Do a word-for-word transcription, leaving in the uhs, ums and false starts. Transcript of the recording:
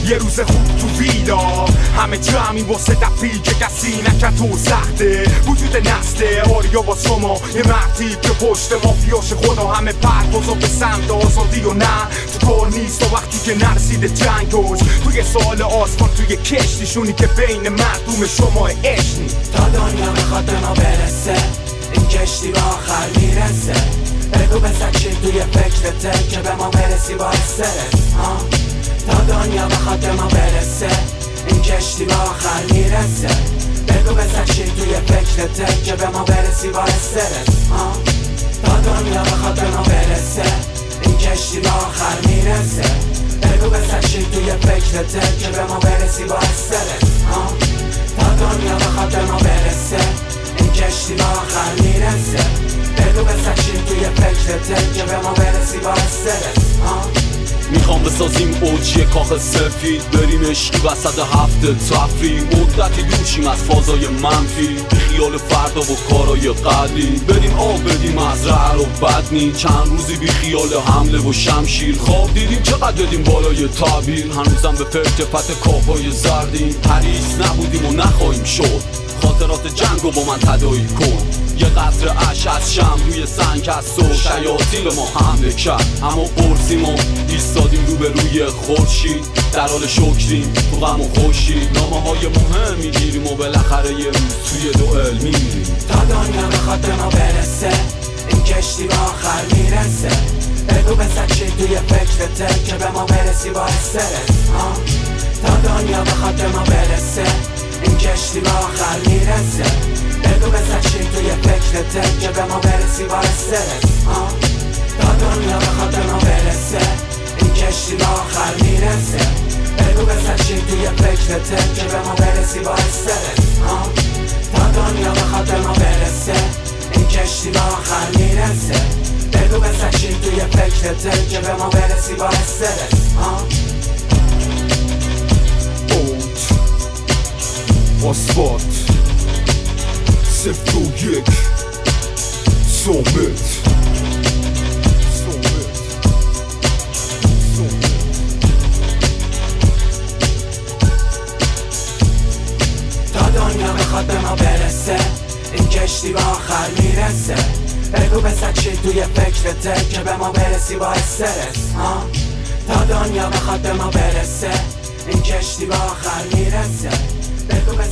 یه روز خوب تو ویلا همه جمعی واسه دفعی که کسی نکرد تو سخته وجود نسته آریا با شما یه مردی که پشت مافیاش خدا همه پروازا به سمت آزادی و نه تو کار نیست و وقتی که نرسیده جنگوش توی سال آسمان توی کشتیشونی که بین مردم شما عشق نیست تا دنیا بخواد به ما برسه این کشتی به آخر میرسه بگو بزن چی توی فکرته که به ما برسی با استرس تا دنیا بخواد به ما برسه این کشتی به آخر میرسه بگو بزن چی توی فکرته که به ما برسی با استرس تا دنیا بخواد به ما برسه این کشتی به آخر میرسه بگو بزن چی توی فکرته که به ما برسی با استرس تا دنیا بخواد به ما برسه این کشتی به آخر میرسه بگو بزن چی توی فکرته که به ما برسی با استرس میخوام بسازیم اوجی کاخ سفید بریم عشقی وسط هفته تفریح مدتی دوشیم از فازای منفی بی خیال فردا و کارای قدری بریم آب بدیم از رعر و بدنی چند روزی بی خیال حمله و شمشیر خواب دیدیم چقدر بدیم بالای تعبیر هنوزم به فکر پت کافای زردیم حریص نبودیم و نخواهیم شد خاطرات جنگو با من تداعی کن یه قطره اش از شم روی سنگ هست و شیاطین به ما حمله کرد اما قرصیم و ایستادیم رو به روی خورشید در حال شکریم تو غم و خوشی نامه های مهم میگیریم و بالاخره یه روز توی دوئل میمیریم تا دنیا بخواد به ما برسه این کشتی به آخر میرسه بگو بزن چی توی فکرته که به ما برسی با استرس تا دنیا بخواد به ما برسه این کشتی به آخر میرسه بگو بزن چی توی فکرته که به ما برسی با استرس تا دنیا بخواد به ما برسه این کشتی به آخر میرسه بگو بزن چی توی فکرته که به ما برسی با استرس تا دنیا بخواد به ما برسه این کشتی به آخر میرسه بگو بزن چی توی فکرته که به ما برسی با استرس آسفالت سفت و یک سومت تا دنیا بخواد به ما برسه این کشتی به آخر میرسه بگو بزن چی توی فکرته که به ما برسی با استرس تا دنیا بخواد به ما برسه این کشتی به آخر میرسه بگو